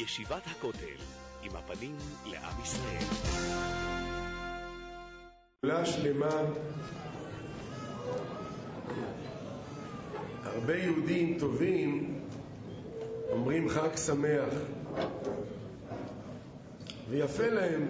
ישיבת הכותל, עם הפנים לעם ישראל. גאולה שלמה. הרבה יהודים טובים אומרים חג שמח, ויפה להם,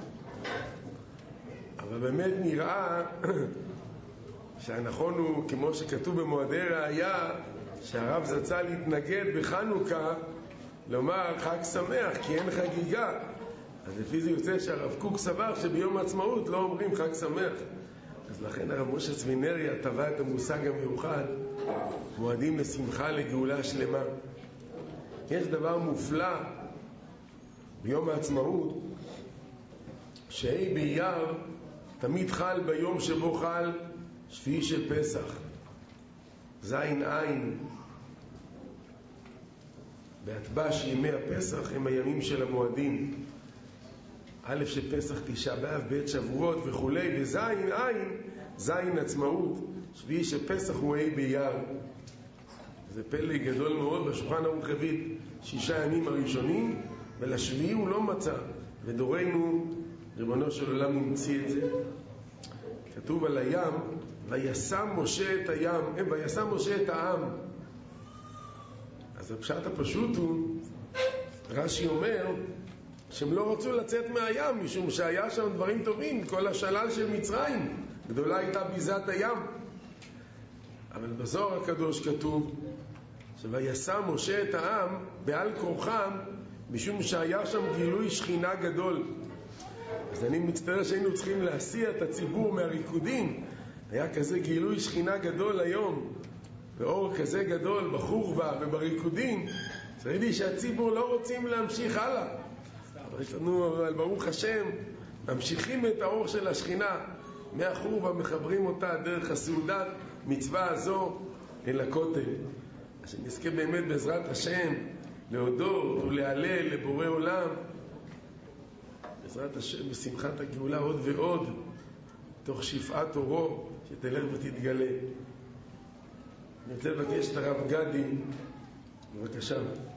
אבל באמת נראה שהנכון הוא, כמו שכתוב במועדי ראיה, שהרב זצ"ל התנגד בחנוכה לומר חג שמח, כי אין חגיגה. אז לפי זה יוצא שהרב קוק סבר שביום העצמאות לא אומרים חג שמח. אז לכן הרב משה צבינריה טבע את המושג המיוחד, מועדים לשמחה לגאולה שלמה. יש דבר מופלא ביום העצמאות, שהי באייר תמיד חל ביום שבו חל שביעי של פסח, זין עין. בהטבע שימי הפסח הם הימים של המועדים, א' של פסח, תשעה באב, ב' שבועות וכו', וזין עין, זין עצמאות, שביעי של פסח הוא ה' באייר. זה פלא גדול מאוד. בשולחן ערוך הביא 6 ימים הראשונים, ולשביעי הוא לא מצא, ודורנו ריבונו של עולם נמציא את זה. כתוב על הים, וישם משה את הים, וישם משה את העם. אז הפשט הפשוט הוא, רש"י אומר שהם לא רצו לצאת מהים, משום שהיה שם דברים טובים, כל השלל של מצרים, גדולה הייתה ביזת הים. אבל בזוהר הקדוש כתוב שוישם משה את העם בעל כורחם, משום שהיה שם גילוי שכינה גדול. אז אני מצטער שהיינו צריכים להסיע את הציבור מהריקודים. היה כזה גילוי שכינה גדול היום, ואור כזה גדול בחורבה ובריקודים, ראיתי שהציבור לא רוצים להמשיך הלאה. אבל יש לנו, ברוך השם, ממשיכים את האור של השכינה מהחורבה, מחברים אותה דרך הסעודת מצווה הזו אל הכותל. אז שנזכה באמת בעזרת השם להודות ולהלל לבורא עולם, בעזרת השם בשמחת הגאולה עוד ועוד, תוך שפעת אורו שתלך ותתגלה. אני רוצה לבקש את הרב גדי, בבקשה.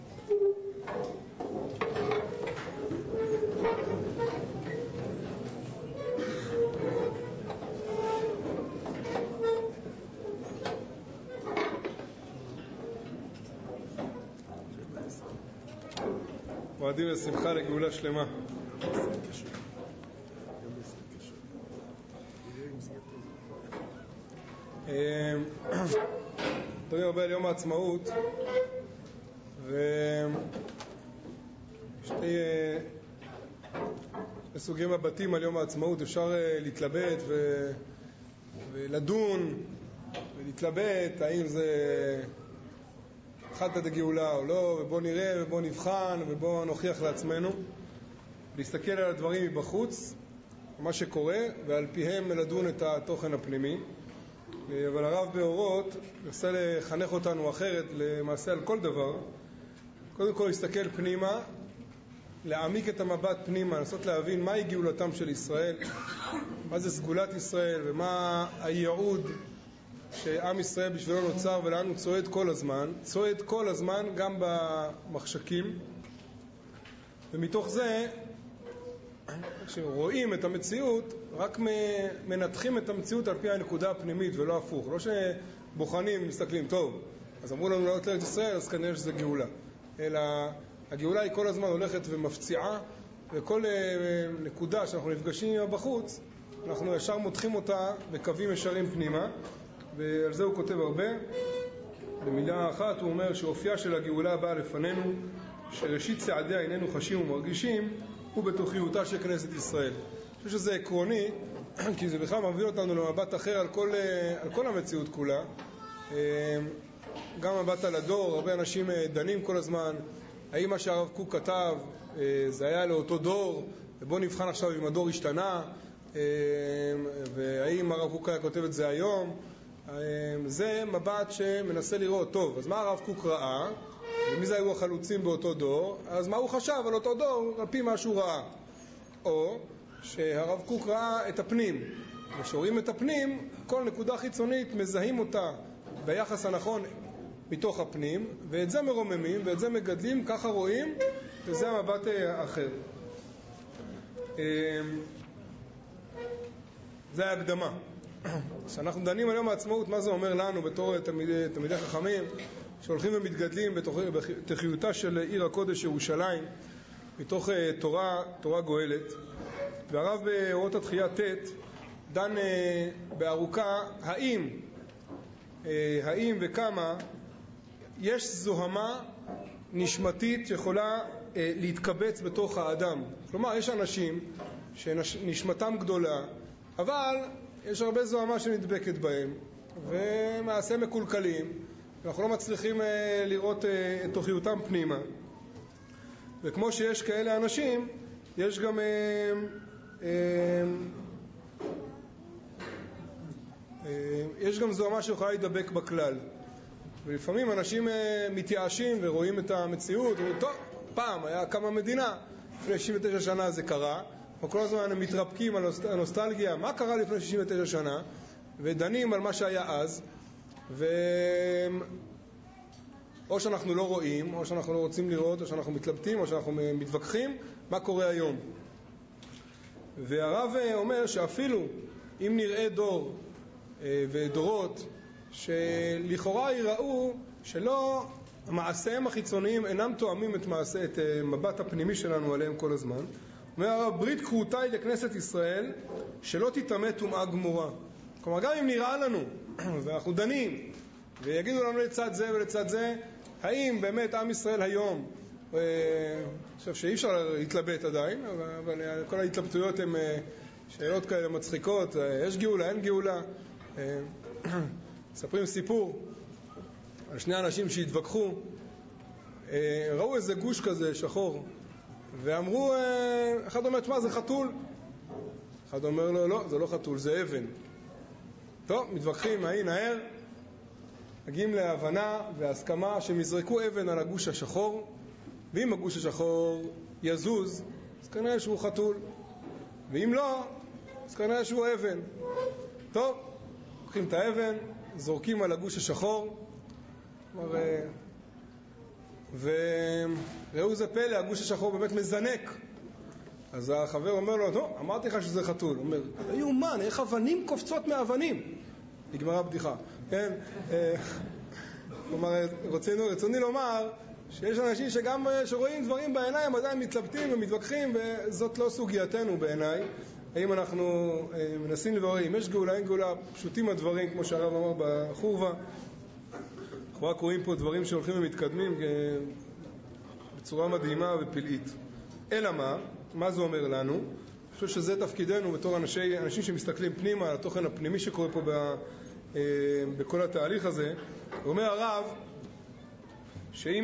מועדים לשמחה לגאולה שלמה. מדברים הרבה על יום העצמאות, ושתי סוגים מבטים על יום העצמאות. אפשר להתלבט ולדון ולהתלבט האם זה חד הגאולה או לא, ובוא נראה ובוא נבחן ובוא נוכיח לעצמנו, להסתכל על הדברים מבחוץ, מה שקורה, ועל פיהם לדון את התוכן הפנימי. אבל הרב באורות נסה לחנך אותנו אחרת, למעשה על כל דבר. קודם כל להסתכל פנימה, להעמיק את המבט פנימה, לנסות להבין מהי גאולתם של ישראל, מה זה סגולת ישראל, ומה הייעוד שעם ישראל בשבילו נוצר, ולאן הוא צועד כל הזמן, גם במחשכים. ומתוך זה, כשרואים את המציאות, רק מנתחים את המציאות על פי הנקודה הפנימית ולא הפוך. לא שבוחנים, מסתכלים, טוב, אז אמרו לנו לעלות לארץ ישראל, אז כנראה שזה גאולה. אלא הגאולה היא כל הזמן הולכת ומפציעה, וכל נקודה שאנחנו נפגשים בחוץ, אנחנו ישר מותחים אותה בקווים ישרים פנימה, ועל זה הוא כותב הרבה. במילה אחת הוא אומר שאופייה של הגאולה באה לפנינו, שראשית צעדיה איננו חשים ומרגישים, הוא בתוכיותה של כנסת ישראל. אני חושב שזה עקרוני, כי זה בכלל מביא אותנו למבט אחר על כל המציאות כולה. גם מבט על הדור, הרבה אנשים דנים כל הזמן, האם מה שהרב קוק כתב זה היה לאותו דור, ובוא נבחן עכשיו אם הדור השתנה, והאם הרב קוק היה כותב את זה היום. זה מבט שמנסה לראות, טוב, אז מה הרב קוק ראה, ומי זה היו החלוצים באותו דור, אז מה הוא חשב על אותו דור על פי מה שהוא ראה. או שהרב קוק ראה את הפנים, וכשרואים את הפנים, כל נקודה חיצונית מזהים אותה ביחס הנכון מתוך הפנים, ואת זה מרוממים ואת זה מגדלים, ככה רואים וזה המבט האחר. זה ההקדמה. כשאנחנו דנים על יום העצמאות, מה זה אומר לנו בתור תלמידי חכמים שהולכים ומתגדלים בתחיותה של עיר הקודש ירושלים, מתוך תורה גואלת. והרב באורות התחייה ט' דן בארוכה האם וכמה יש זוהמה נשמתית שיכולה להתקבץ בתוך האדם. כלומר, יש אנשים שנשמתם גדולה, אבל יש הרבה זוהמה שנדבקת בהם, ומעשה מקולקלים, ואנחנו לא מצליחים לראות את תוכיותם פנימה. וכמו שיש כאלה אנשים, יש גם זוהמה שיכולה להידבק בכלל. ולפעמים אנשים מתייאשים ורואים את המציאות, ואומרים, טוב, פעם היה קמה מדינה, לפני 69 שנה זה קרה, וכל הזמן הם מתרפקים על הנוסטלגיה, מה קרה לפני 69 שנה, ודנים על מה שהיה אז, או שאנחנו לא רואים, או שאנחנו לא רוצים לראות, או שאנחנו מתלבטים, או שאנחנו מתווכחים, מה קורה היום. והרב אומר שאפילו אם נראה דור ודורות שלכאורה יראו שלא, מעשיהם החיצוניים אינם תואמים את מבט הפנימי שלנו עליהם כל הזמן. אומר הרב, ברית כרותה היא לכנסת ישראל שלא תטמא טומאה גמורה. כלומר, גם אם נראה לנו ואנחנו דנים ויגידו לנו לצד זה ולצד זה, האם באמת עם ישראל היום, אני חושב שאי אפשר להתלבט עדיין, אבל כל ההתלבטויות הן שאלות כאלה מצחיקות, יש גאולה, אין גאולה. מספרים סיפור על שני אנשים שהתווכחו, ראו איזה גוש כזה שחור, ואמרו, אחד אומר, מה זה חתול? אחד אומר לו, לא, זה לא חתול, זה אבן. טוב, מתווכחים, מהי נהר, מגיעים להבנה והסכמה שמזרקו אבן על הגוש השחור, ואם הגוש השחור יזוז, אז כנראה שהוא חתול, ואם לא, אז כנראה שהוא אבן. טוב, לוקחים את האבן, זורקים על הגוש השחור, וראו זה פלא, הגוש השחור באמת מזנק. אז החבר אומר לו, לא, אמרתי לך שזה חתול. הוא אומר, יאומן, איך אבנים קופצות מאבנים? נגמרה הבדיחה. כן? כלומר, רצוני לומר שיש אנשים שגם שרואים דברים בעיניים עדיין מתלבטים ומתווכחים, וזאת לא סוגייתנו בעיניי. האם אנחנו מנסים לברר אם יש גאולה, אין גאולה, פשוטים הדברים, כמו שהרב אמר בחורבה. אנחנו רק רואים פה דברים שהולכים ומתקדמים בצורה מדהימה ופלאית. אלא מה זה אומר לנו? אני חושב שזה תפקידנו בתור אנשים שמסתכלים פנימה על התוכן הפנימי שקורה פה בכל התהליך הזה. אומר הרב שאם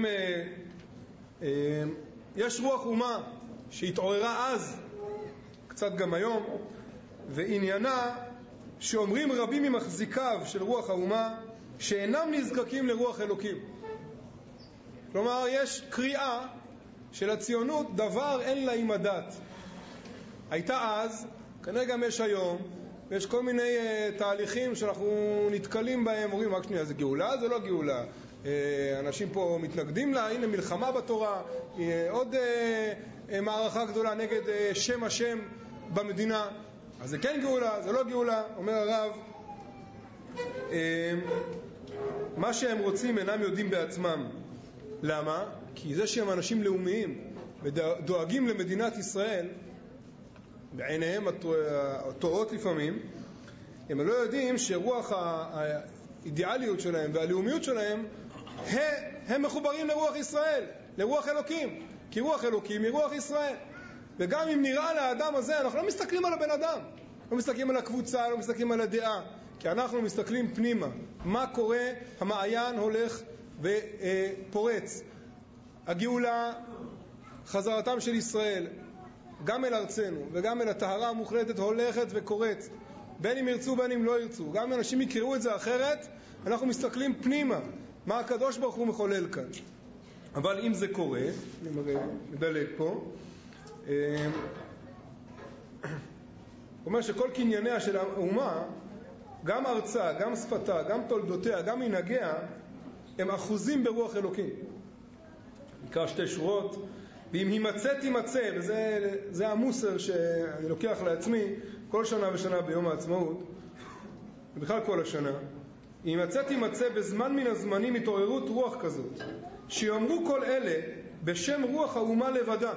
יש רוח אומה שהתעוררה אז, קצת גם היום, ועניינה שאומרים רבים ממחזיקיו של רוח האומה שאינם נזקקים לרוח אלוקים. כלומר, יש קריאה של הציונות, דבר אין לה עם הדת. הייתה אז, כנראה גם יש היום, ויש כל מיני תהליכים שאנחנו נתקלים בהם, אומרים, רק שנייה, זה גאולה? זה לא גאולה. אנשים פה מתנגדים לה, הנה מלחמה בתורה, עוד מערכה גדולה נגד שם השם במדינה. אז זה כן גאולה, זה לא גאולה. אומר הרב, מה שהם רוצים אינם יודעים בעצמם. למה? כי זה שהם אנשים לאומיים ודואגים למדינת ישראל, בעיניהם התורות לפעמים, הם לא יודעים שרוח האידיאליות שלהם והלאומיות שלהם הם מחוברים לרוח ישראל, לרוח אלוקים, כי רוח אלוקים היא רוח ישראל. וגם אם נראה לאדם הזה, אנחנו לא מסתכלים על הבן אדם, לא מסתכלים על הקבוצה, לא מסתכלים על הדעה, כי אנחנו מסתכלים פנימה. מה קורה? המעיין הולך ופורץ. הגאולה, חזרתם של ישראל גם אל ארצנו וגם אל הטהרה המוחלטת הולכת וקורית, בין אם ירצו בין אם לא ירצו. גם אם אנשים יקראו את זה אחרת, אנחנו מסתכלים פנימה מה הקדוש ברוך הוא מחולל כאן. אבל אם זה קורה, אני מדלג פה, אומר שכל קנייניה של האומה, גם ארצה, גם שפתה, גם תולדותיה, גם מנהגיה, הם אחוזים ברוח אלוקים. נקרא שתי שורות, ואם הימצא תימצא, וזה המוסר שאני לוקח לעצמי כל שנה ושנה ביום העצמאות, ובכלל כל השנה, אם הימצא תימצא בזמן מן הזמנים התעוררות רוח כזאת, שיאמרו כל אלה בשם רוח האומה לבדה,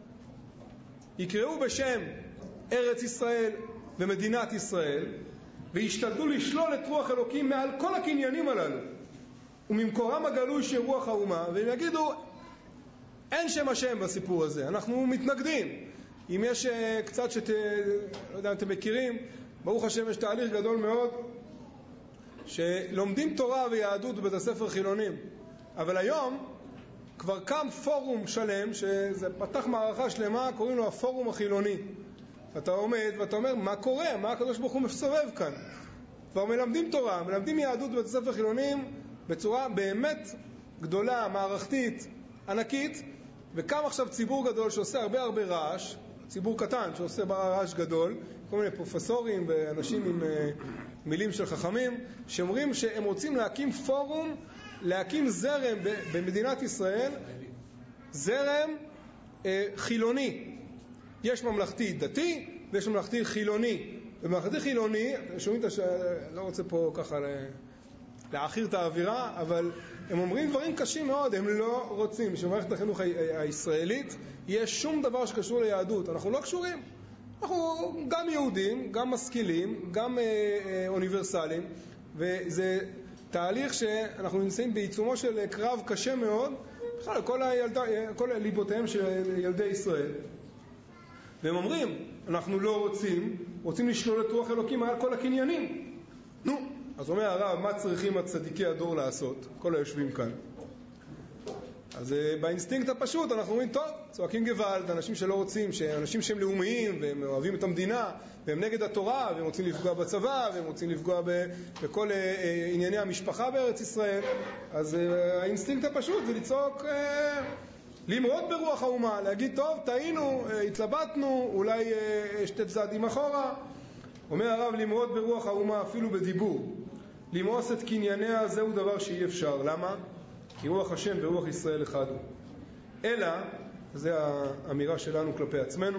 יקראו בשם ארץ ישראל ומדינת ישראל, וישתדלו לשלול את רוח אלוקים מעל כל הקניינים הללו, וממקורם הגלוי של רוח האומה, והם יגידו, אין שם השם בסיפור הזה, אנחנו מתנגדים. אם יש קצת לא יודע אם אתם מכירים, ברוך השם יש תהליך גדול מאוד, שלומדים תורה ויהדות בבית הספר חילונים. אבל היום כבר קם פורום שלם, שזה פתח מערכה שלמה, קוראים לו הפורום החילוני. אתה עומד ואתה אומר, מה קורה? מה הקדוש ברוך הוא מסובב כאן? כבר מלמדים תורה, מלמדים יהדות בבית הספר חילונים בצורה באמת גדולה, מערכתית, ענקית, וקם עכשיו ציבור גדול שעושה הרבה רעש, ציבור קטן שעושה רעש גדול, כל מיני פרופסורים ואנשים עם מילים של חכמים, שאומרים שהם רוצים להקים פורום, להקים זרם במדינת ישראל, זרם חילוני. יש ממלכתי דתי ויש ממלכתי חילוני. בממלכתי חילוני, שומעים לא רוצה פה ככה להעכיר את האווירה, אבל הם אומרים דברים קשים מאוד, הם לא רוצים שמערכת החינוך הישראלית יש שום דבר שקשור ליהדות. אנחנו לא קשורים. אנחנו גם יהודים, גם משכילים, גם אוניברסליים, וזה תהליך שאנחנו נמצאים בעיצומו של קרב קשה מאוד, בכלל כל ליבותיהם של ילדי ישראל. והם אומרים, אנחנו לא רוצים לשלול את רוח אלוקים על כל הקניינים. נו, אז אומר הרב, מה צריכים הצדיקי הדור לעשות? כל היושבים כאן. אז באינסטינקט הפשוט אנחנו אומרים, טוב, צועקים גוואלד, אנשים שלא רוצים, אנשים שהם לאומיים והם אוהבים את המדינה והם נגד התורה והם רוצים לפגוע בצבא והם רוצים לפגוע בכל ענייני המשפחה בארץ ישראל. אז האינסטינקט הפשוט זה לצעוק, למרוד ברוח האומה, להגיד, טוב, טעינו, התלבטנו, אולי שתי צעדים אחורה. אומר הרב, למרוד ברוח האומה אפילו בדיבור, למאוס את קנייניה, זהו דבר שאי אפשר. למה? כי רוח השם ורוח ישראל אחד הוא. אלא, זו האמירה שלנו כלפי עצמנו,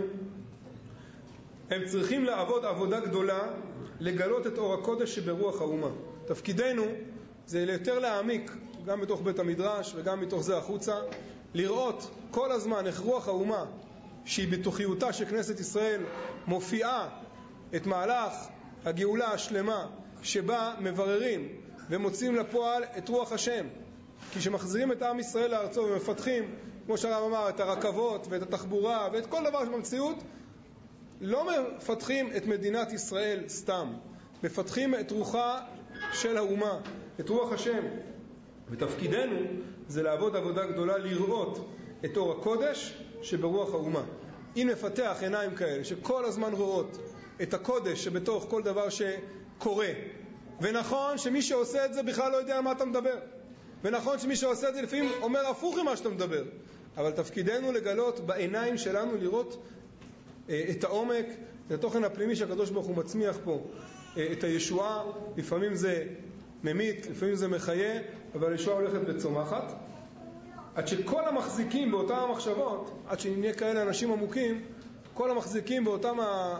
הם צריכים לעבוד עבודה גדולה, לגלות את אור הקודש שברוח האומה. תפקידנו זה יותר להעמיק, גם בתוך בית המדרש וגם מתוך זה החוצה, לראות כל הזמן איך רוח האומה, שהיא בתוכיותה של כנסת ישראל, מופיעה את מהלך הגאולה השלמה, שבה מבררים ומוצאים לפועל את רוח השם. כי שמחזירים את עם ישראל לארצו ומפתחים, כמו שהרב אמר, את הרכבות ואת התחבורה ואת כל דבר שבמציאות, לא מפתחים את מדינת ישראל סתם, מפתחים את רוחה של האומה, את רוח השם. ותפקידנו זה לעבוד עבודה גדולה, לראות את אור הקודש שברוח האומה. אם נפתח עיניים כאלה שכל הזמן רואות את הקודש שבתוך כל דבר שקורה, ונכון שמי שעושה את זה בכלל לא יודע על מה אתה מדבר, ונכון שמי שעושה את זה לפעמים אומר הפוך ממה שאתה מדבר, אבל תפקידנו לגלות בעיניים שלנו, לראות את העומק, את התוכן הפנימי שהקדוש ברוך הוא מצמיח פה, את הישועה. לפעמים זה ממית, לפעמים זה מחיה, אבל הישועה הולכת וצומחת, עד שכל המחזיקים באותם המחשבות, עד שנהיה כאלה אנשים עמוקים, כל המחזיקים באותם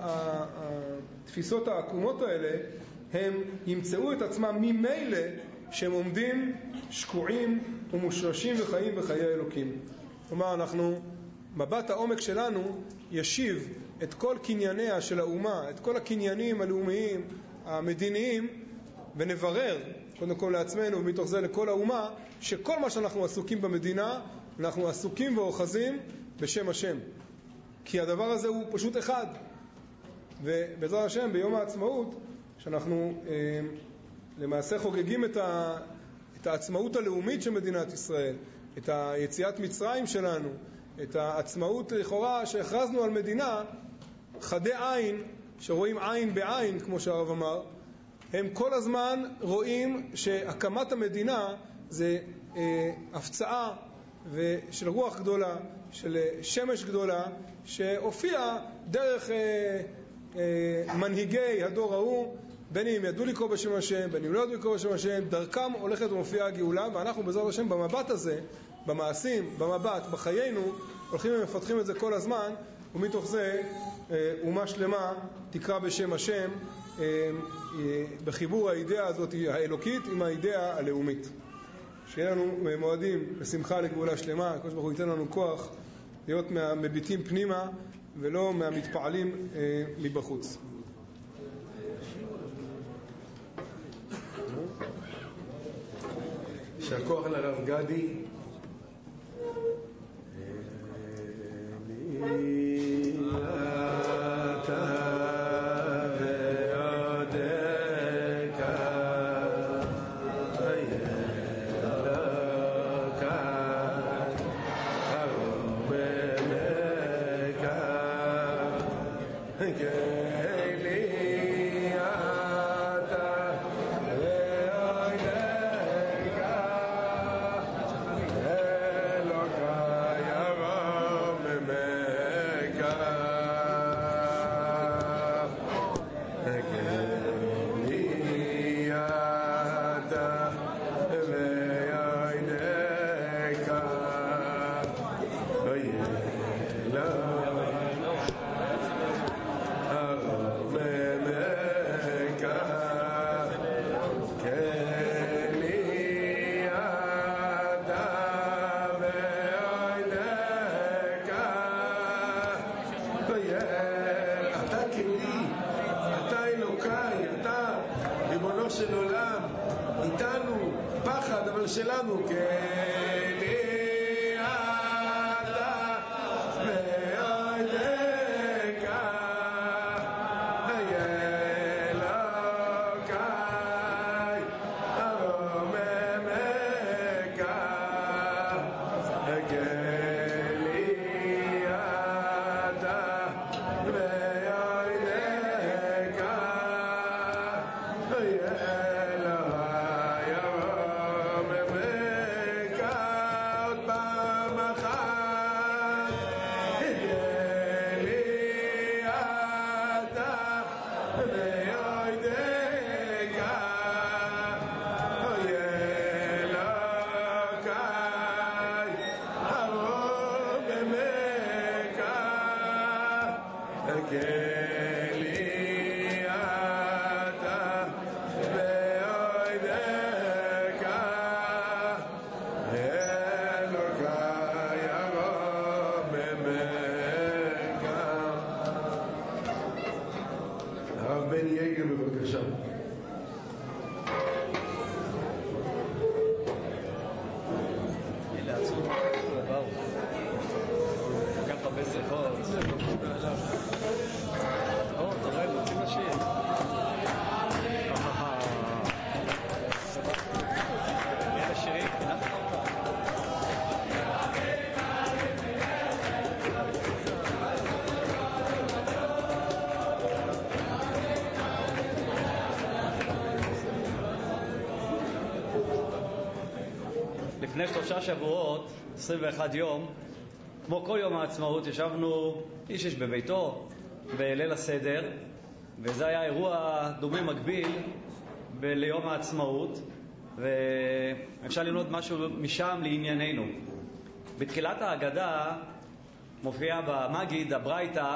התפיסות העקומות האלה, הם ימצאו את עצמם ממילא שהם עומדים שקועים ומושרשים וחיים בחיי אלוקים. כלומר, מבט העומק שלנו ישיב את כל קנייניה של האומה, את כל הקניינים הלאומיים, המדיניים, ונברר קודם כל לעצמנו ומתוך זה לכל האומה, שכל מה שאנחנו עסוקים במדינה, אנחנו עסוקים ואוחזים בשם השם. כי הדבר הזה הוא פשוט אחד. ובעזרת השם ביום העצמאות, שאנחנו למעשה חוגגים את העצמאות הלאומית של מדינת ישראל, את היציאת מצרים שלנו, את העצמאות לכאורה שהכרזנו על מדינה, חדי עין, שרואים עין בעין, כמו שהרב אמר, הם כל הזמן רואים שהקמת המדינה זה הפצעה של רוח גדולה, של שמש גדולה, שהופיעה דרך מנהיגי הדור ההוא, בין אם ידעו לקרוא בשם השם, בין אם לא ידעו לקרוא בשם השם, דרכם הולכת ומופיעה הגאולה, ואנחנו בעזרת השם במבט הזה במעשים, במבט, בחיינו, הולכים ומפתחים את זה כל הזמן, ומתוך זה אומה שלמה תקרא בשם השם, בחיבור האידאה הזאת האלוקית עם האידאה הלאומית. שיהיה לנו מועדים לשמחה לגאולה שלמה, הקדוש ברוך הוא ייתן לנו כוח להיות מהמביטים פנימה ולא מהמתפעלים מבחוץ. שהכוח לרב גדי. שלנו לפני 3 שבועות, 21 יום, כמו כל יום העצמאות, ישבנו איש בביתו בליל הסדר, וזה היה אירוע דומה מקביל ליום העצמאות, ואפשר ללמוד משהו משם לענייננו. בתחילת ההגדה מופיע במגיד הברייתא,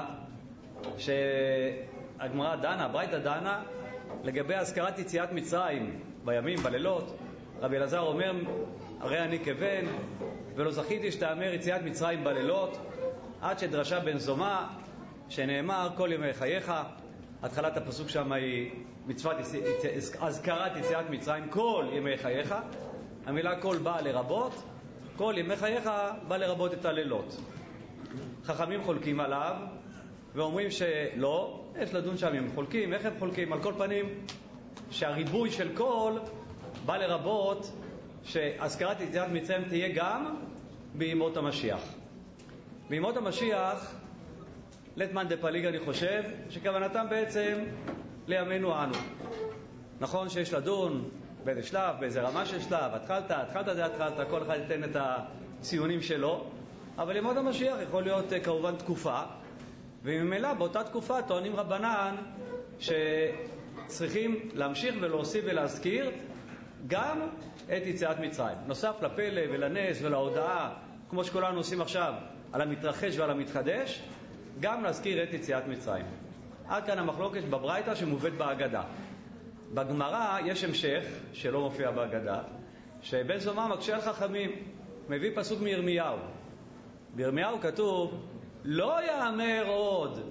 שהגמרא דנה, הברייתא דנה, לגבי הזכרת יציאת מצרים בימים, בלילות. רבי אלעזר אומר, הרי אני כבן, ולא זכיתי שתאמר יציאת מצרים בלילות, עד שדרשה בן זומא, שנאמר כל ימי חייך. התחלת הפסוק שם היא מצוות הזכרת יציאת מצרים כל ימי חייך. המילה כל באה לרבות, כל ימי חייך בא לרבות את הלילות. חכמים חולקים עליו ואומרים שלא, יש לדון שם אם חולקים, איך הם חולקים. על כל פנים שהריבוי של כל בא לרבות שהזכרת יציאת מצרים תהיה גם בימות המשיח. בימות המשיח לטמן דפליג, אני חושב שכוונתם בעצם לימינו אנו. נכון שיש לדון באיזה שלב, באיזה רמה של שלב, התחלת זה התחלת, כל אחד ייתן את הציונים שלו, אבל ימות המשיח יכול להיות כמובן תקופה, וממילא באותה תקופה טוענים רבנן שצריכים להמשיך ולהוסיף ולהזכיר גם את יציאת מצרים. נוסף לפלא ולנס ולהודעה, כמו שכולנו עושים עכשיו, על המתרחש ועל המתחדש, גם להזכיר את יציאת מצרים. עד כאן המחלוקת בברייתא שמובאת בהגדה. בגמרא יש המשך שלא מופיע בהגדה, שבן זומא מקשה על חכמים, מביא פסוק מירמיהו. בירמיהו כתוב, לא יאמר עוד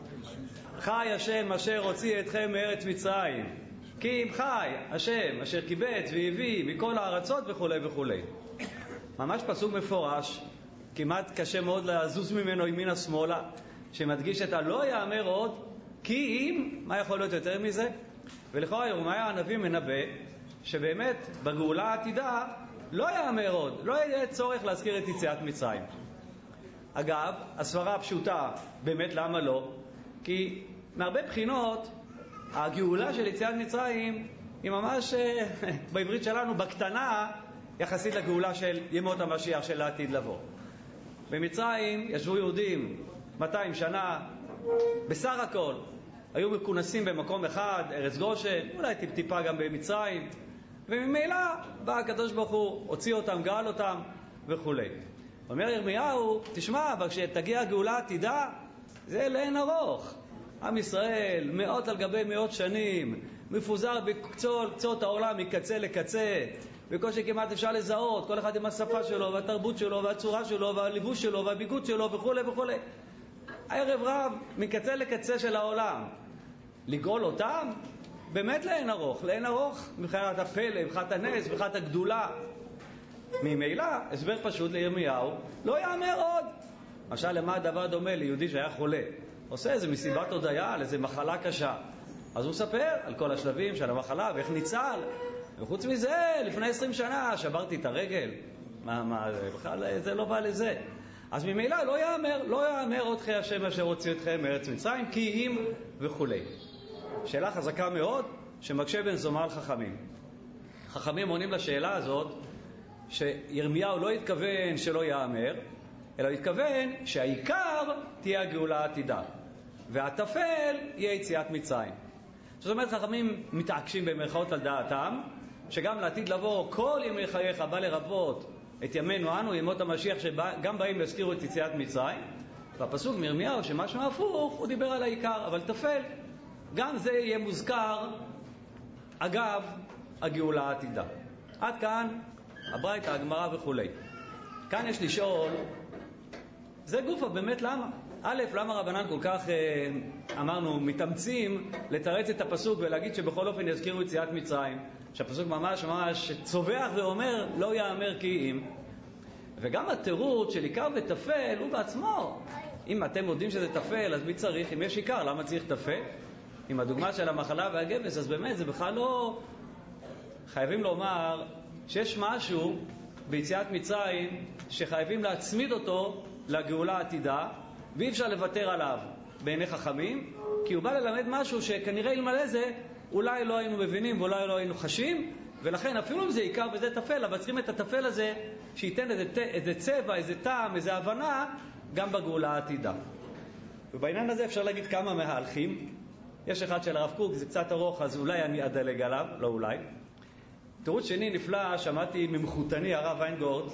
חי השם אשר הוציא אתכם מארץ מצרים, כי אם חי השם אשר קיבץ והביא מכל הארצות וכו' וכו'. ממש פסוק מפורש, כמעט קשה מאוד לזוז ממנו ימינה שמאלה, שמדגיש את הלא יאמר עוד, כי אם, מה יכול להיות יותר מזה? ולכאורה ירמיה הנביא מנבא שבאמת בגאולה העתידה לא יאמר עוד, לא יהיה צורך להזכיר את יציאת מצרים. אגב, הסברה הפשוטה, באמת למה לא? כי מהרבה בחינות הגאולה של יציאת מצרים היא ממש בעברית שלנו בקטנה יחסית לגאולה של ימות המשיח של העתיד לבוא. במצרים ישבו יהודים 200 שנה, בסך הכל היו מכונסים במקום אחד, ארץ גושן, אולי טיפה גם במצרים, וממילא בא הקדוש ברוך הוא, הוציא אותם, גאל אותם וכו'. אומר ירמיהו, תשמע, אבל כשתגיע הגאולה עתידה, זה לאין ארוך. עם ישראל, מאות על גבי מאות שנים, מפוזר בקצות העולם מקצה לקצה, בקושי כמעט אפשר לזהות, כל אחד עם השפה שלו, והתרבות שלו, והצורה שלו, והליבוש שלו, והביגוד שלו וכו' וכו'. הערב רב מקצה לקצה של העולם. לגאול אותם, באמת לאין ארוך, לאין ארוך, מבחינת הפלא, מבחינת הנס, מבחינת הגדולה. ממילא, הסבר פשוט לירמיהו, לא יאמר עוד. למשל, למה הדבר דומה ליהודי שהיה חולה? עושה איזה מסיבת הודיה על איזה מחלה קשה. אז הוא מספר על כל השלבים של המחלה ואיך ניצל. וחוץ מזה, לפני 20 שנה שברתי את הרגל. בכלל זה לא בא לזה. אז ממילא לא יאמר עוד חי השם אשר הוציא אתכם מארץ מצרים, כי אם וכו'. שאלה חזקה מאוד שמקשה בן זומא על חכמים. חכמים עונים לשאלה הזאת שירמיהו לא התכוון שלא יאמר, אלא התכוון שהעיקר תהיה הגאולה העתידה, והטפל יהיה יציאת מצרים. זאת אומרת, חכמים מתעקשים במרכאות על דעתם, שגם לעתיד לבוא כל ימי חייך בא לרבות את ימינו אנו, ימות המשיח, שגם באים להזכירו את יציאת מצרים. והפסוק מירמיהו שמשהו הפוך, הוא דיבר על העיקר, אבל טפל, גם זה יהיה מוזכר אגב הגאולה העתידה. עד כאן הברייתא, הגמרא וכו'. כאן יש לשאול, זה גופה, באמת למה? א', למה רבנן כל כך, אמרנו, מתאמצים לתרץ את הפסוק ולהגיד שבכל אופן יזכירו יציאת מצרים, שהפסוק ממש צובח ואומר לא יאמר כי אם. וגם התירוץ של עיקר וטפל הוא בעצמו, אם אתם יודעים שזה טפל, אז מי צריך? אם יש עיקר, למה צריך טפל? עם הדוגמה של המחלה והגבס, אז באמת זה בכלל לא... חייבים לומר שיש משהו ביציאת מצרים שחייבים להצמיד אותו לגאולה העתידה, ואי אפשר לוותר עליו בעיני חכמים, כי הוא בא ללמד משהו שכנראה אלמלא זה אולי לא היינו מבינים ואולי לא היינו חשים, ולכן אפילו אם זה עיקר וזה טפל, אבל צריכים את הטפל הזה שייתן איזה צבע, איזה טעם, איזה הבנה גם בגאולה העתידה. ובעניין הזה אפשר להגיד כמה מההלכים. יש אחד של הרב קוק, זה קצת ארוך, אז אולי אני אדלג עליו, לא אולי. תירוץ שני נפלא, שמעתי ממחותני הרב ויינגורד,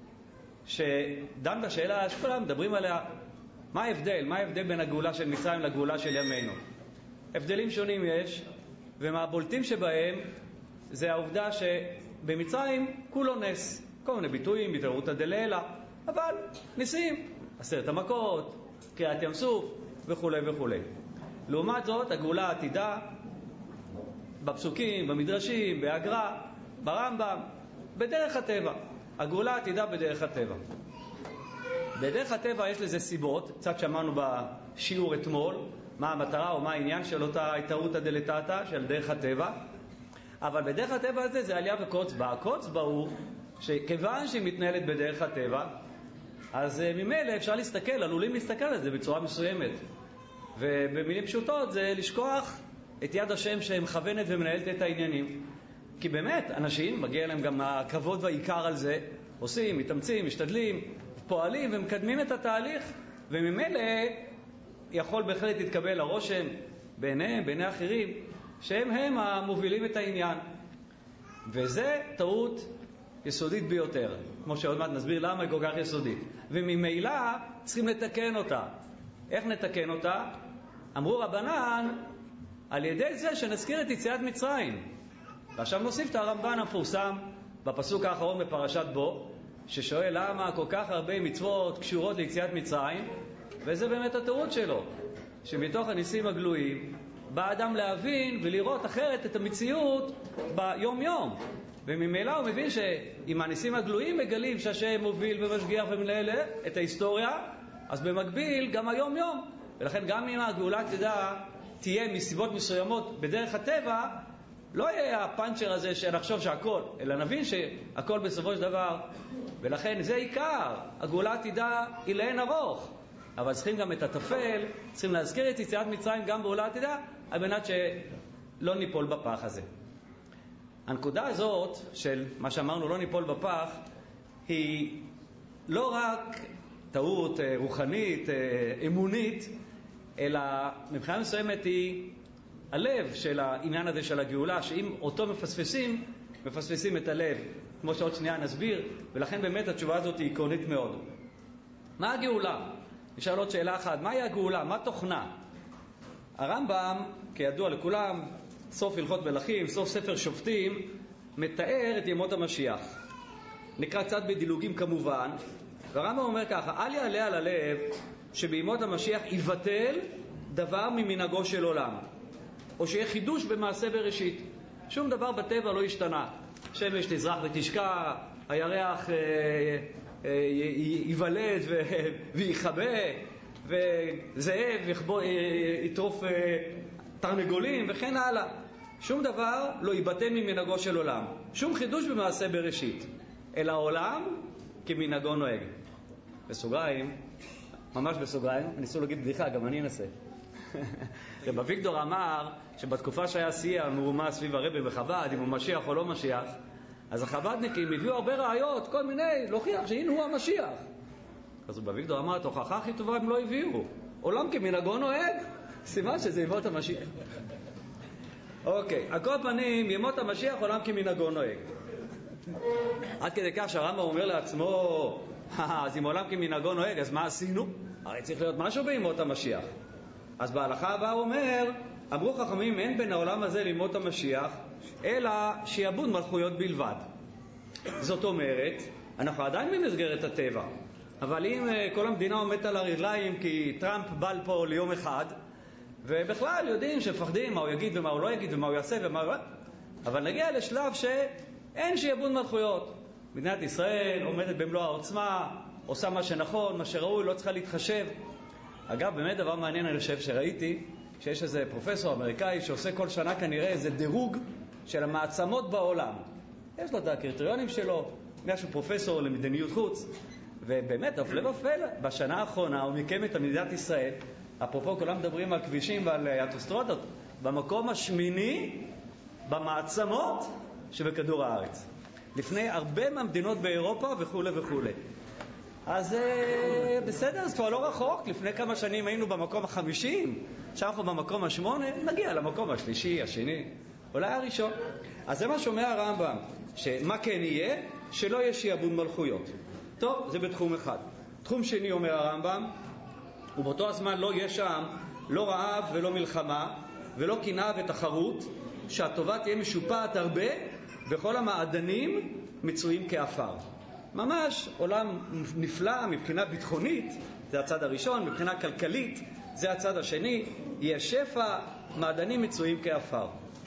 שדן בשאלה שכולם מדברים עליה, מה ההבדל? מה ההבדל בין הגאולה של מצרים לגאולה של ימינו? הבדלים שונים יש, ומהבולטים שבהם זה העובדה שבמצרים כולו נס. כל מיני ביטויים, בתירותא דלעילא, אבל ניסים, 10 המכות, קריעת ים סוף וכו' וכו'. לעומת זאת, הגאולה העתידה, בפסוקים, במדרשים, בהגר"א, ברמב"ם, בדרך הטבע. הגאולה העתידה בדרך הטבע. בדרך הטבע יש לזה סיבות, קצת שמענו בשיעור אתמול, מה המטרה או מה העניין של אותה התערותא דלתתא של דרך הטבע. אבל בדרך הטבע הזה זה עלייה וקוץ בה. הקוץ בה הוא שכיוון שהיא מתנהלת בדרך הטבע, אז ממילא אפשר להסתכל, עלולים להסתכל על זה בצורה מסוימת. ובמילים פשוטות זה לשכוח את יד השם שמכוונת ומנהלת את העניינים. כי באמת, אנשים, מגיע להם גם הכבוד והעיקר על זה, עושים, מתאמצים, משתדלים, פועלים ומקדמים את התהליך, וממילא יכול בהחלט להתקבל הרושם בעיניהם, בעיני אחרים, שהם המובילים את העניין. וזה טעות יסודית ביותר, כמו שעוד מעט נסביר למה היא כל כך יסודית. וממילא צריכים לתקן אותה. איך נתקן אותה? אמרו רבנן, על ידי זה שנזכיר את יציאת מצרים. ועכשיו נוסיף את הרמב"ן המפורסם בפסוק האחרון בפרשת בו, ששואל למה כל כך הרבה מצוות קשורות ליציאת מצרים, וזה באמת הטעות שלו, שמתוך הניסים הגלויים בא אדם להבין ולראות אחרת את המציאות ביום יום, וממילא הוא מבין שאם הניסים הגלויים מגלים שהשם מוביל ומשגיח ומנהל את ההיסטוריה, אז במקביל גם היום יום. ולכן גם אם הגאולה תהיה מסיבות מסוימות בדרך הטבע, לא יהיה הפאנצ'ר הזה שנחשוב שהכל, אלא נבין שהכל בסופו של דבר. ולכן זה עיקר, הגאולה עתידה היא לאין ארוך, אבל צריכים גם את התפל, צריכים להזכיר את יציאת מצרים גם בעולה עתידה, על מנת שלא ניפול בפח הזה. הנקודה הזאת של מה שאמרנו לא ניפול בפח, היא לא רק טעות רוחנית, אמונית, אלא מבחינה מסוימת היא הלב של העניין הזה של הגאולה, שאם אותו מפספסים את הלב, כמו שעוד שנייה נסביר, ולכן באמת התשובה הזאת היא עקרונית מאוד. מה הגאולה? נשאל עוד שאלה אחת, מהי הגאולה? מה תוכנה? הרמב"ם, כידוע לכולם, סוף הלכות מלכים, סוף ספר שופטים, מתאר את ימות המשיח. נקרא קצת בדילוגים כמובן, והרמב"ם אומר ככה, אל יעלה על הלב שבימות המשיח יבטל דבר ממנהגו של עולם, או שיהיה חידוש במעשה בראשית. שום דבר בטבע לא השתנה. שמש תזרח ותשקע, הירח ייוולד ויחבא, וזאב יטרוף תרנגולים וכן הלאה. שום דבר לא ייבטל ממנהגו של עולם. שום חידוש במעשה בראשית. אלא העולם כמנהגו נוהג. בסוגריים, ממש בסוגריים, ניסו להגיד בדיחה, גם אני אנסה. רב אביגדור אמר שבתקופה שהיה שיא המהומה סביב הרבי בחב"ד, אם הוא משיח או לא משיח, אז החב"דניקים הביאו הרבה ראיות, כל מיני, להוכיח שהנה הוא המשיח. אז רב אביגדור אמר, את ההוכחה הכי טובה הם לא הביאו. עולם כמנהגו נוהג, סימן שזה ימות המשיח. אוקיי, על כל פנים, ימות המשיח עולם כמנהגו נוהג. עד כדי כך שהרמב"ם אומר לעצמו, אז אם עולם כמנהגו נוהג, אז מה עשינו? הרי צריך להיות משהו בימות המשיח. אז בהלכה הבאה הוא אומר, אמרו חכמים, אין בין העולם הזה לימות המשיח, אלא שיעבוד מלכויות בלבד. זאת אומרת, אנחנו עדיין במסגרת הטבע, אבל אם כל המדינה עומדת על הרגליים כי טראמפ בא פה ליום אחד, ובכלל יודעים שמפחדים מה הוא יגיד ומה הוא לא יגיד ומה הוא יעשה ומה הוא... אבל נגיע לשלב שאין שיעבוד מלכויות. מדינת ישראל עומדת במלוא העוצמה, עושה מה שנכון, מה שראוי, לא צריכה להתחשב. אגב, באמת דבר מעניין אני חושב שראיתי, שיש איזה פרופסור אמריקאי שעושה כל שנה כנראה איזה דירוג של המעצמות בעולם. יש לו את הקריטריונים שלו, משהו פרופסור למדיניות חוץ, ובאמת, הפלא ופלא, בשנה האחרונה הוא מיקם את מדינת ישראל, אפרופו כולם מדברים על כבישים ועל אוטוסטרדות, במקום השמיני במעצמות שבכדור הארץ. לפני הרבה מהמדינות באירופה וכו' וכו'. אז בסדר, אז כבר לא רחוק, לפני כמה שנים היינו במקום ה-50, עכשיו אנחנו במקום ה-8, נגיע למקום השלישי, השני, אולי הראשון. אז זה מה שאומר הרמב"ם, שמה כן יהיה? שלא יהיה שיעבוד מלכויות. טוב, זה בתחום אחד. תחום שני אומר הרמב"ם, ובאותו הזמן לא יהיה שם לא רעב ולא מלחמה, ולא קנאה ותחרות, שהטובה תהיה משופעת הרבה, וכל המעדנים מצויים כאפר. ממש עולם נפלא מבחינה ביטחונית, זה הצד הראשון, מבחינה כלכלית, זה הצד השני, יהיה שפע, מעדנים מצויים כאפר.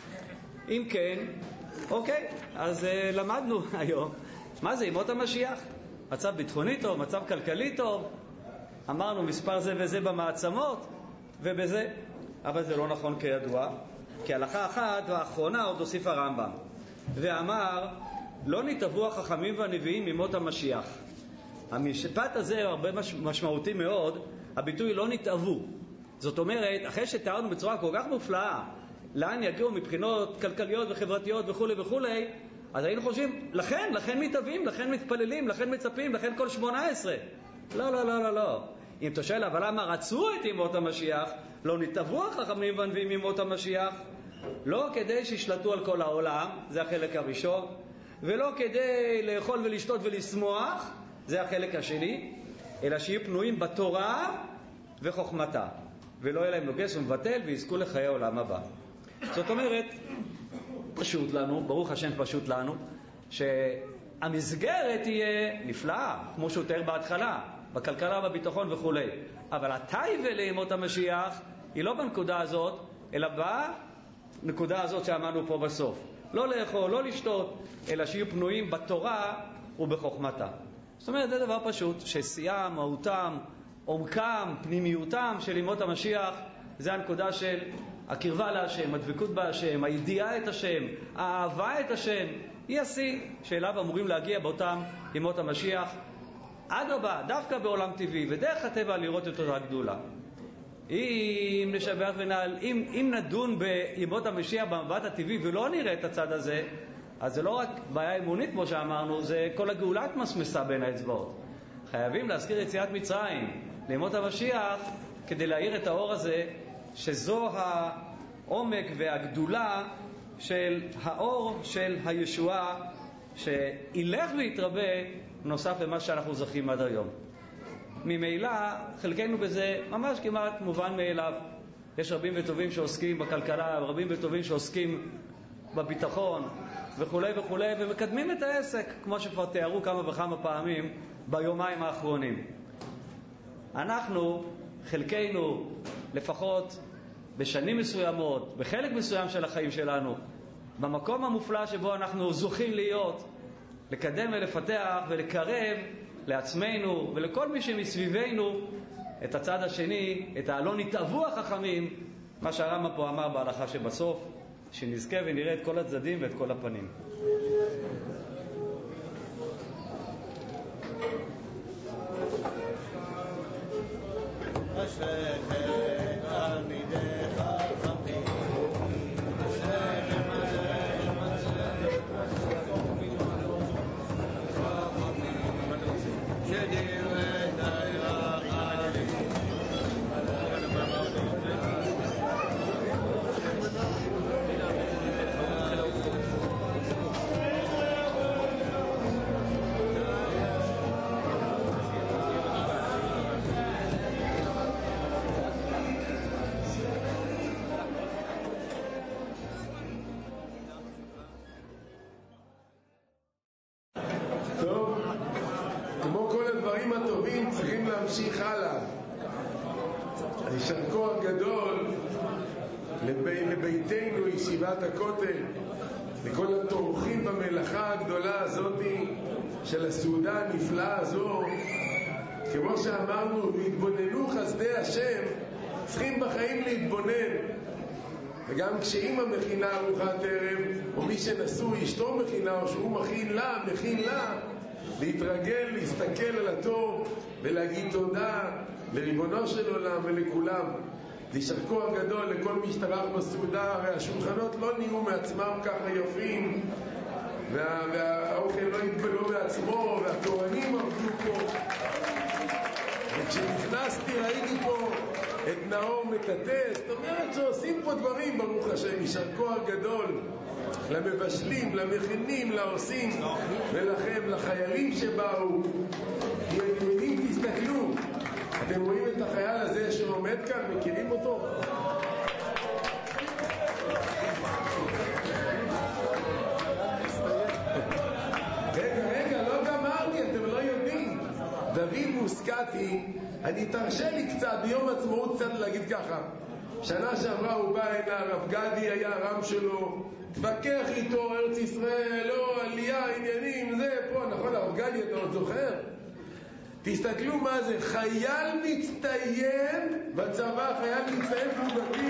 אם כן, אוקיי, אז למדנו היום, מה זה ימות המשיח? מצב ביטחוני טוב, מצב כלכלי טוב, אמרנו מספר זה וזה במעצמות, ובזה, אבל זה לא נכון כידוע, כי הלכה אחת והאחרונה עוד הוסיף הרמב"ם, ואמר, לא נתעבו החכמים והנביאים ממות המשיח. המשפט הזה הוא הרבה משמעותי מאוד, הביטוי לא נתעבו. זאת אומרת, אחרי שתיארנו בצורה כל כך מופלאה, לאן יגיעו מבחינות כלכליות וחברתיות וכו' וכו', אז היינו חושבים, לכן מתאבים, לכן מתפללים, לכן מצפים, לכן כל 18. לא. אם אתה שואל, אבל למה רצו את ימות המשיח, לא נתעבו החכמים והנביאים ממות המשיח? לא כדי שישלטו על כל העולם, זה החלק הראשון, ולא כדי לאכול ולשתות ולשמוח, זה החלק השני, אלא שיהיו פנויים בתורה וחוכמתה, ולא יהיה להם נוגס ומבטל, ויזכו לחיי העולם הבא. זאת אומרת, פשוט לנו, ברוך השם פשוט לנו, שהמסגרת תהיה נפלאה, כמו שהוא תאר בהתחלה, בכלכלה, בביטחון וכו'. אבל הטייבה לימות המשיח היא לא בנקודה הזאת, אלא בנקודה הזאת שאמרנו פה בסוף. לא לאכול, לא לשתות, אלא שיהיו פנויים בתורה ובחוכמתה. זאת אומרת, זה דבר פשוט, ששיאם, מהותם, עומקם, פנימיותם של ימות המשיח, זה הנקודה של הקרבה להשם, הדבקות בהשם, הידיעה את השם, האהבה את השם, היא השיא שאליו אמורים להגיע באותם ימות המשיח. אדרבה, דווקא בעולם טבעי, ודרך הטבע לראות את אותה גדולה. אם נשבח ונעל, אם נדון בימות המשיח במבט הטבעי ולא נראה את הצד הזה, אז זה לא רק בעיה אמונית כמו שאמרנו, זה כל הגאולה התמסמסה בין האצבעות. חייבים להזכיר יציאת מצרים לימות המשיח כדי להאיר את האור הזה, שזו העומק והגדולה של האור של הישועה שילך ויתרבה נוסף למה שאנחנו זוכים עד היום. ממילא חלקנו בזה ממש כמעט מובן מאליו. יש רבים וטובים שעוסקים בכלכלה, רבים וטובים שעוסקים בביטחון וכו' וכו', ומקדמים את העסק כמו שכבר תיארו כמה וכמה פעמים ביומיים האחרונים. אנחנו, חלקנו, לפחות בשנים מסוימות, בחלק מסוים של החיים שלנו, במקום המופלא שבו אנחנו זוכים להיות, לקדם ולפתח ולקרב לעצמנו ולכל מי שמסביבנו את הצד השני, את הלא נתאבו החכמים, מה שהרמב"ם פה אמר בהלכה שבסוף, שנזכה ונראה את כל הצדדים ואת כל הפנים. נמשיך הלאה. יישר כוח גדול לביתנו, ישיבת הכותל, לכל התומכים במלאכה הגדולה הזאת של הסעודה הנפלאה הזו. כמו שאמרנו, להתבוננו חסדי השם, צריכים בחיים להתבונן. וגם כשאמא מכינה ארוחת ערב, או מי שנשוי, אשתו מכינה, או שהוא מכין לה, להתרגל, להסתכל על הטוב ולהגיד תודה לריבונו של עולם ולכולם. יישר כוח גדול לכל מי שטרח בסעודה. הרי השולחנות לא נהיו מעצמם ככה יפים, והאוכל לא התבלו בעצמו, והתורנים עבדו פה. וכשנכנסתי ראיתי פה את נאור מקטס. זאת אומרת שעושים פה דברים, ברוך השם. יישר כוח גדול למבשלים, למכינים, לעושים, ולכם, לחיילים שבאו. כי אתם יודעים, תסתכלו, אתם רואים את החייל הזה שעומד כאן, מכירים אותו? רגע, לא גמרתי, אתם לא יודעים. דוד מוסקטי, אני תרשה לי קצת, ביום עצמאות קצת להגיד ככה. שנה שעברה הוא בא הנה, הרב גדי היה הרם שלו, תבקח איתו, ארץ ישראל, לא, עלייה, עניינים, זה, פה, נכון, הרב גדי, אתה עוד זוכר? תסתכלו מה זה, חייל מצטיין בצבא, חייל מצטיין פלוגתי.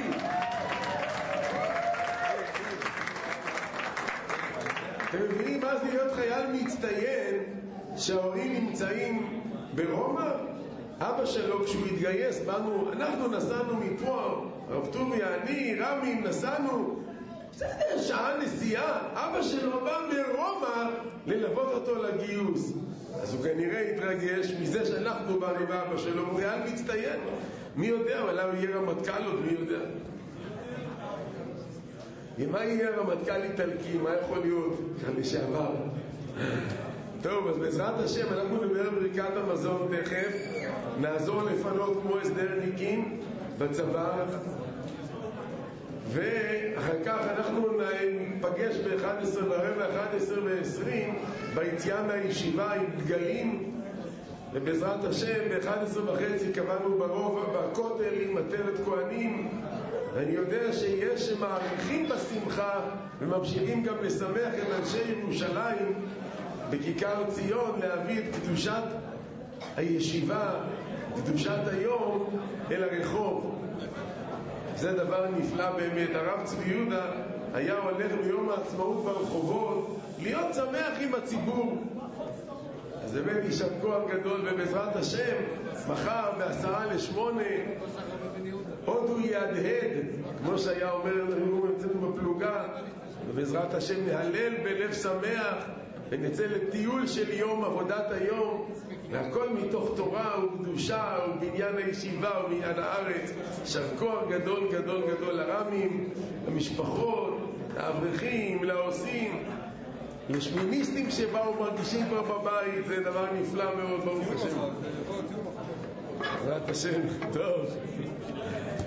אתם מבינים מה זה להיות חייל מצטיין שההורים נמצאים ברומא? אבא שלו כשהוא התגייס, אנחנו נסענו מפה, רב טוביה, אני, רמי, נסענו, בסדר, שעה נסיעה, אבא שלו בא מרומא ללוות אותו לגיוס. אז הוא כנראה התרגש מזה שאנחנו באנו באבא שלו, הוא חייל מצטיין. מי יודע, אולי הוא יהיה רמטכ"ל עוד, מי יודע. ומה יהיה רמטכ"ל איטלקי? מה יכול להיות? כאן לשעבר. טוב, אז בעזרת השם אנחנו נדבר בברכת המזון תכף, נעזור לפנות כמו הסדרניקים בצבא, ואחר כך אנחנו ניפגש ב-11:15, 11:20 ביציאה מהישיבה עם דגלים, ובעזרת השם ב-11:30 קבענו ברוב בכותל עם עטרת כהנים. ואני יודע שיש שמעריכים בשמחה וממשיכים גם לשמח את אנשי ירושלים בכיכר ציון להביא את קדושת הישיבה, קדושת היום אל הרחוב. זה דבר נפלא באמת. הרב צבי יהודה היה הולך ביום העצמאות ברחובות להיות שמח עם הציבור. אז באמת יישר כוח גדול, ובעזרת השם מחר ב7:50 עוד הוא יהדהד, כמו שהיה אומר לנו אצלנו בפלוגה, ובעזרת השם נהלל בלב שמח ונצא לטיול של יום, עבודת היום, והכל מתוך תורה וקדושה ובניין הישיבה ובניין הארץ. יישר כוח גדול גדול גדול לרמים, למשפחות, לאברכים, לעושים, לשמיניסטים שבאו מרגישים כבר בבית. זה דבר נפלא מאוד, ברוך השם. בעזרת השם. טוב.